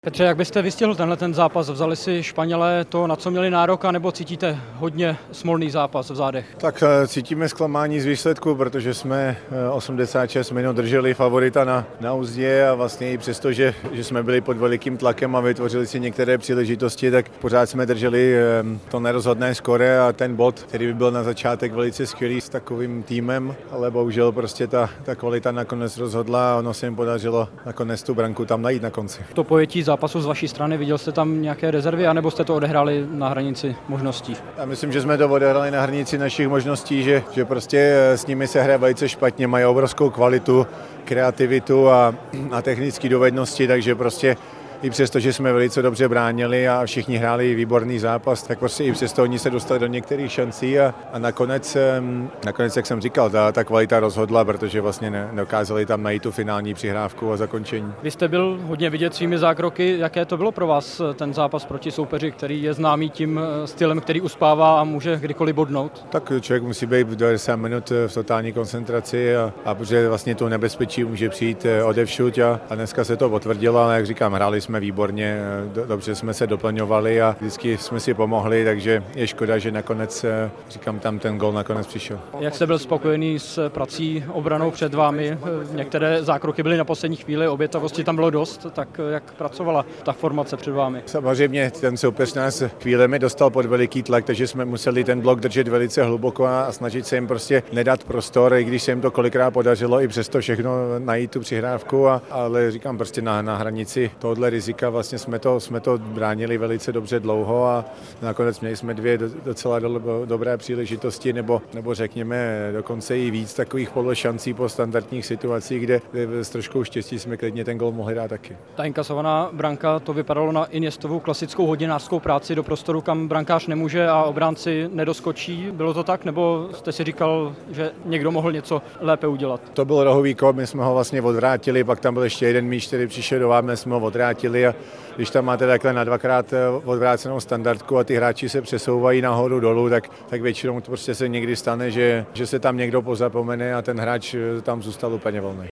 Petře, jak byste vystihl ten zápas? Vzali si Španělé to, na co měli nárok, anebo cítíte hodně smolný zápas v zádech? Tak cítíme zklamání z výsledku, protože jsme 86 minut drželi favorita na uzdě a vlastně i přesto, že jsme byli pod velikým tlakem a vytvořili si některé příležitosti, tak pořád jsme drželi to nerozhodné skóre a ten bod, který by byl na začátek velice skvělý s takovým týmem, ale bohužel prostě ta kvalita nakonec rozhodla a ono se jim podařilo nakonec tu branku tam najít na konci. To pojetí zápasu z vaší strany, viděl jste tam nějaké rezervy, anebo jste to odehráli na hranici možností? Já myslím, že jsme to odehráli na hranici našich možností, že prostě s nimi se hraje velice špatně, mají obrovskou kvalitu, kreativitu a technické dovednosti, takže prostě i přesto, že jsme velice dobře bránili a všichni hráli výborný zápas, tak prostě i přesto oni se dostali do některých šancí a nakonec, jak jsem říkal, ta kvalita rozhodla, protože vlastně nedokázali tam najít tu finální přihrávku a zakončení. Vy jste byl hodně vidět svými zákroky. Jaké to bylo pro vás ten zápas proti soupeři, který je známý tím stylem, který uspává a může kdykoliv bodnout? Tak člověk musí být v 90 minut v totální koncentraci a protože vlastně to nebezpečí může přijít odevšud a dneska se to potvrdilo, ale jak říkám, hráli jsme výborně, dobře jsme se doplňovali a vždycky jsme si pomohli, takže je škoda, že nakonec, říkám, tam ten gól nakonec přišel. Jak jste byl spokojený s prací obranou před vámi? Některé zákroky byly na poslední chvíli, obětavosti tam bylo dost, tak jak pracovala ta formace před vámi? Samozřejmě ten soupeř nás chvílemi dostal pod veliký tlak, takže jsme museli ten blok držet velice hluboko a snažit se jim prostě nedat prostor, i když se jim to kolikrát podařilo i přesto všechno najít tu přihrávku, ale říkám prostě na hranici tohohle rizika vlastně jsme to bránili velice dobře dlouho a nakonec měli jsme dvě docela dobré příležitosti nebo řekněme dokonce i víc takových pološancí po standardních situacích, kde s troškou štěstí jsme klidně ten gól mohli dát taky. Ta inkasovaná branka, to vypadalo na Iniestovou klasickou hodinářskou práci do prostoru, kam brankář nemůže a obránci nedoskočí. Bylo to tak, nebo jste si říkal, že někdo mohl něco lépe udělat? To byl rohový kop, my jsme ho vlastně odvrátili, pak tam byl ještě jeden míč, který přišel do vápna, jsme ho odvrátili a když tam máte takhle na dvakrát odvrácenou standardku a ty hráči se přesouvají nahoru dolů, tak většinou prostě se někdy stane, že se tam někdo pozapomene a ten hráč tam zůstal úplně volný.